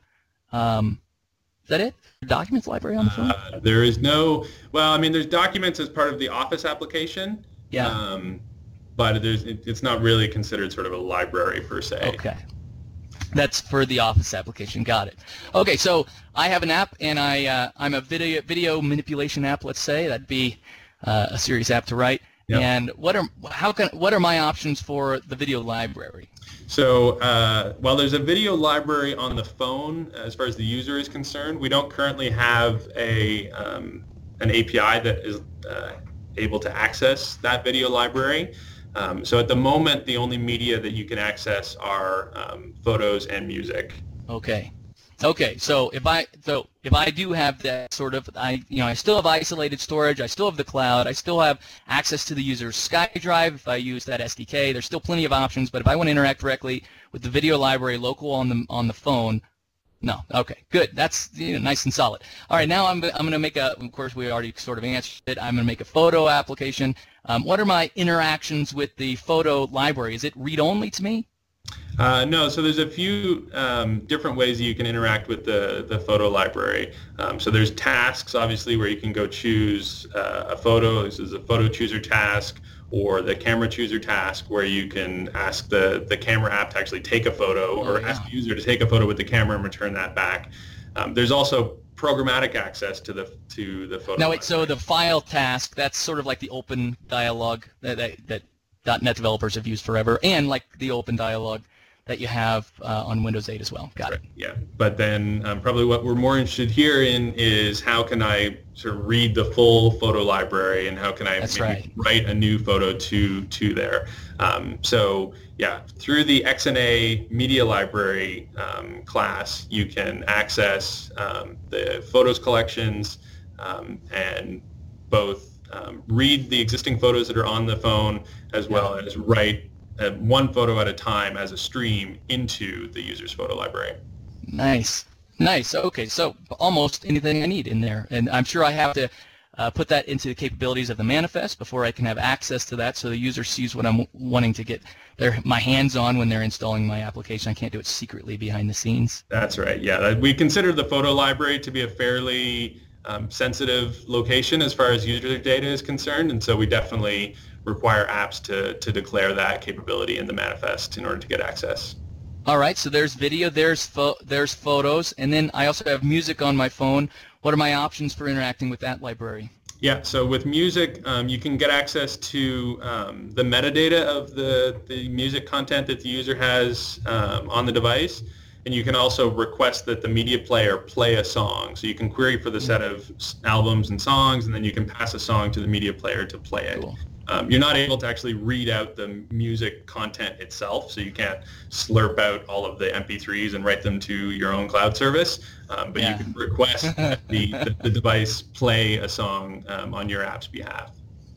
Um, is that it? Documents library on the phone? Uh, there is no. Well, I mean, there's documents as part of the Office application. Yeah. Um, but there's it, it's not really considered sort of a library per se. Okay. That's for the Office application. Got it. Okay, so I have an app, and I uh, I'm a video video manipulation app. Let's say that'd be uh, a serious app to write. Yep. And what are how can what are my options for the video library? So uh, while there's a video library on the phone, as far as the user is concerned, we don't currently have a um, an A P I that is uh, able to access that video library. Um, so at the moment, the only media that you can access are um, photos and music. Okay. Okay. So if I so if I do have that sort of I you know I still have isolated storage, I still have the cloud, I still have access to the user's SkyDrive. If I use that S D K, there's still plenty of options. But if I want to interact directly with the video library local on the on the phone, No. Okay. Good. That's you know, nice and solid. All right. Now I'm I'm going to make a. Of course, we already sort of answered it. I'm going to make a photo application. Um, what are my interactions with the photo library? Is it read only to me? Uh, no, so there's a few um, different ways you can interact with the, the photo library. Um, so there's tasks, obviously, where you can go choose uh, a photo. This is a photo chooser task, or the camera chooser task, where you can ask the, the camera app to actually take a photo, oh, or yeah. ask the user to take a photo with the camera and return that back. Um, there's also programmatic access to the to the photo. Now, library. wait, so the file task, that's sort of like the open dialogue that that, that .NET developers have used forever, and like the open dialogue that you have uh, on Windows eight as well. Got right. it. Yeah, but then um, probably what we're more interested here in is how can I sort of read the full photo library, and how can I That's maybe right. write a new photo to to there. Um, so yeah, through the X N A Media Library um, class, you can access um, the photos collections um, and both um, read the existing photos that are on the phone, as well as write Uh, one photo at a time as a stream into the user's photo library. Nice. Nice. Okay, so almost anything I need in there. And I'm sure I have to uh, put that into the capabilities of the manifest before I can have access to that, so the user sees what I'm wanting to get their my hands on when they're installing my application. I can't do it secretly behind the scenes. That's right. Yeah, we consider the photo library to be a fairly um, sensitive location as far as user data is concerned, and so we definitely require apps to, to declare that capability in the manifest in order to get access. All right, so there's video, there's pho- there's photos, and then I also have music on my phone. What are my options for interacting with that library? Yeah, so with music, um, you can get access to um, the metadata of the, the music content that the user has um, on the device, and you can also request that the media player play a song. So you can query for the set of albums and songs, and then you can pass a song to the media player to play it. Cool. Um, you're not able to actually read out the music content itself, so you can't slurp out all of the M P threes and write them to your own cloud service, um, but Yeah. you can request that the, the, the device play a song um, on your app's behalf.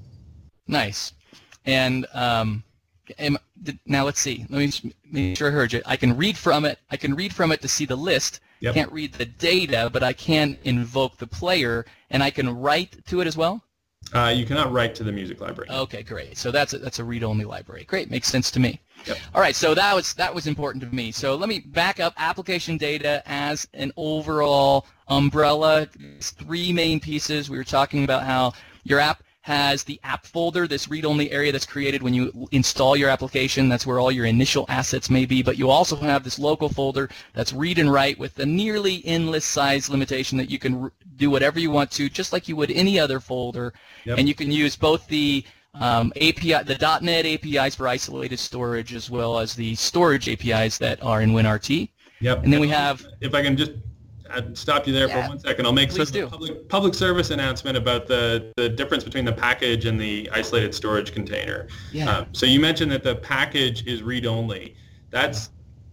Nice. And um, am, did, now let's see. Let me just make sure I heard you. I can read from it. I can read from it to see the list. Yep. Can't read the data, but I can invoke the player, and I can write to it as well? Uh, you cannot write to the music library. Okay, great. So that's a, that's a read-only library. Great, makes sense to me. Yep. All right, so that was that was important to me. So let me back up application data as an overall umbrella. It's three main pieces. We were talking about how your app has the app folder, this read-only area that's created when you install your application. That's where all your initial assets may be. But you also have this local folder that's read and write with a nearly endless size limitation that you can do whatever you want to, just like you would any other folder. Yep. And you can use both the um, A P I, the .NET A P Is for isolated storage, as well as the storage A P Is that are in WinRT. Yep. And then we have. If I can just I'd stop you there Yeah, for one second. I'll make please sort of do. a public, public service announcement about the, the difference between the package and the isolated storage container. Yeah. Um, so you mentioned that the package is read-only. That's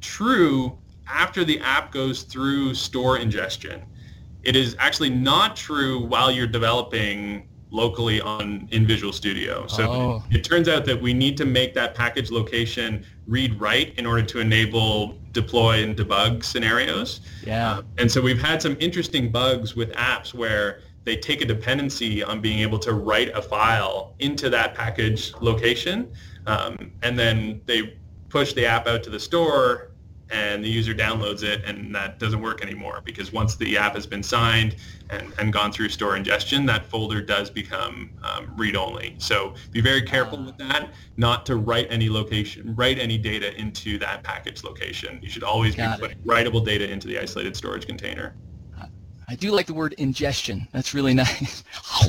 true after the app goes through store ingestion. It is actually not true while you're developing locally on in Visual Studio. So Oh. it, it turns out that we need to make that package location read-write in order to enable deploy and debug scenarios. Yeah. Uh, and so we've had some interesting bugs with apps where they take a dependency on being able to write a file into that package location, um, and then they push the app out to the store, and the user downloads it, and that doesn't work anymore, because once the app has been signed and, and gone through store ingestion, that folder does become um, read-only. So be very careful Ah. with that, not to write any location, write any data into that package location. You should always Got be it. putting writable data into the isolated storage container. I do like the word ingestion. That's really nice.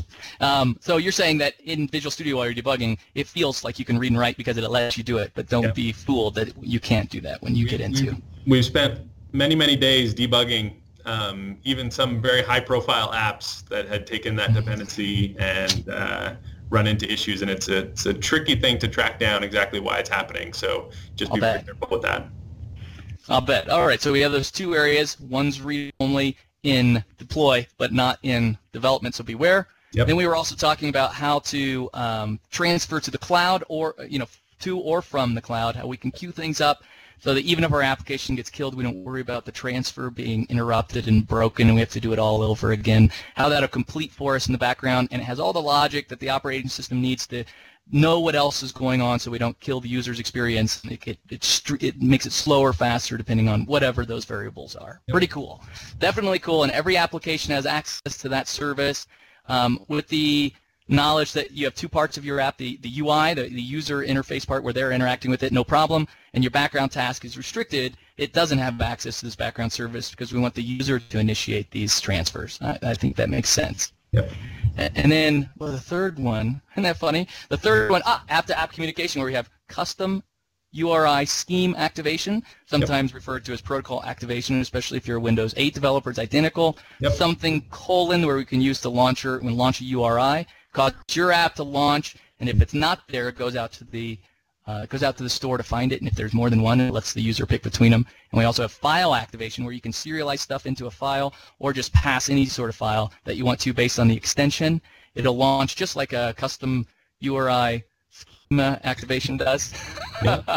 um, so you're saying that in Visual Studio while you're debugging, it feels like you can read and write because it lets you do it, but don't Yep. be fooled that you can't do that when you get into. We've, we've spent many, many days debugging um, even some very high-profile apps that had taken that dependency and uh, run into issues, and it's a, it's a tricky thing to track down exactly why it's happening, so just I'll be very bet. careful with that. I'll bet. All right, so we have those two areas. One's read-only in deploy, but not in development, so beware. Yep. Then we were also talking about how to um, transfer to the cloud, or you know, to or from the cloud, how we can queue things up so that even if our application gets killed, we don't worry about the transfer being interrupted and broken and we have to do it all over again. How that'll complete for us in the background, and it has all the logic that the operating system needs to know what else is going on so we don't kill the user's experience. It, it, it, it makes it slower, faster, depending on whatever those variables are. Yep. Pretty cool. Definitely cool, and every application has access to that service um, with the knowledge that you have two parts of your app, the, the U I, the, the user interface part where they're interacting with it, no problem, and your background task is restricted. It doesn't have access to this background service because we want the user to initiate these transfers. I, I think that makes sense. Yep. And then, well, the third one, isn't that funny? The third one, ah, app-to-app communication, where we have custom U R I scheme activation, sometimes yep. referred to as protocol activation, especially if you're a Windows eight developer. It's identical. Yep. Something colon where we can use the launcher when launch a U R I, cause your app to launch, and if it's not there, it goes out to the uh, it goes out to the store to find it, and if there's more than one, it lets the user pick between them. And we also have file activation, where you can serialize stuff into a file or just pass any sort of file that you want to based on the extension. It'll launch just like a custom U R I schema activation does. Yeah.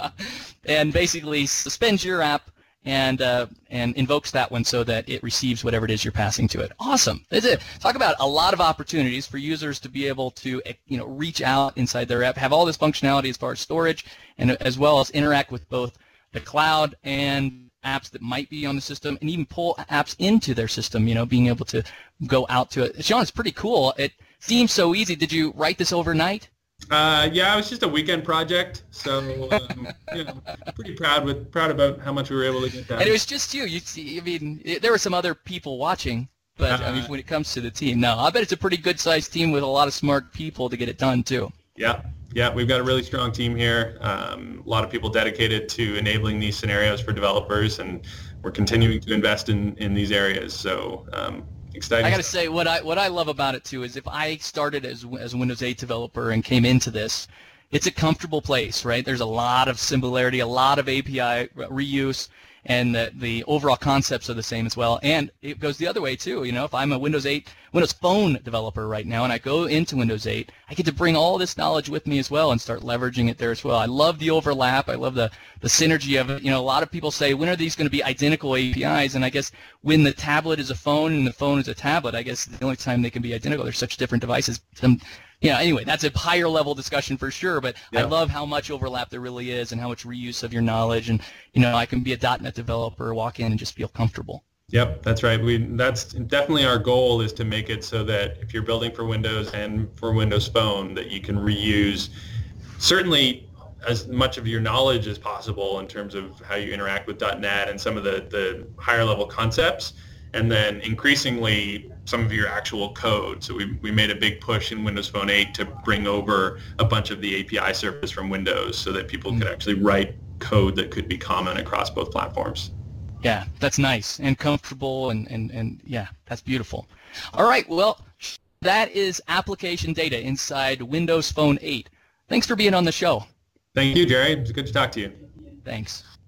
And basically suspends your app and uh, and invokes that one so that it receives whatever it is you're passing to it. Awesome. That's it. Talk about a lot of opportunities for users to be able to, you know, reach out inside their app, have all this functionality as far as storage, and as well as interact with both the cloud and apps that might be on the system, and even pull apps into their system, you know, being able to go out to it. Sean, it's pretty cool. It seems so easy. Did you write this overnight? Uh, yeah, it was just a weekend project, so um, you know, pretty proud with proud about how much we were able to get done. And it was just you. You see, I mean, it, there were some other people watching, but uh, I mean, when it comes to the team, no, I bet it's a pretty good-sized team with a lot of smart people to get it done too. Yeah, yeah, we've got a really strong team here. Um, a lot of people dedicated to enabling these scenarios for developers, and we're continuing to invest in in these areas. So. Um, Exciting I got to stuff. say, what I what I love about it too is if I started as as a Windows eight developer and came into this, it's a comfortable place, right? There's a lot of similarity, a lot of A P I reuse, and the, the overall concepts are the same as well. And it goes the other way too. You know, if I'm a Windows eight, Windows Phone developer right now, and I go into Windows eight, I get to bring all this knowledge with me as well and start leveraging it there as well. I love the overlap. I love the the synergy of it. You know, a lot of people say, when are these going to be identical A P Is? And I guess when the tablet is a phone and the phone is a tablet, I guess the only time they can be identical. They're such different devices. Some, yeah, anyway, that's a higher level discussion for sure, but yeah. I love how much overlap there really is and how much reuse of your knowledge, and, you know, I can be a dot net developer, walk in and just feel comfortable. Yep, that's right. We that's definitely our goal, is to make it so that if you're building for Windows and for Windows Phone, that you can reuse certainly as much of your knowledge as possible in terms of how you interact with dot net and some of the, the higher level concepts, and then increasingly some of your actual code. So we, we made a big push in Windows Phone eight to bring over a bunch of the A P I service from Windows so that people mm-hmm. could actually write code that could be common across both platforms. Yeah, that's nice and comfortable, and, and, and yeah, that's beautiful. All right, well, that is application data inside Windows Phone eight. Thanks for being on the show. Thank you, Jerry. It was good to talk to you. Thanks.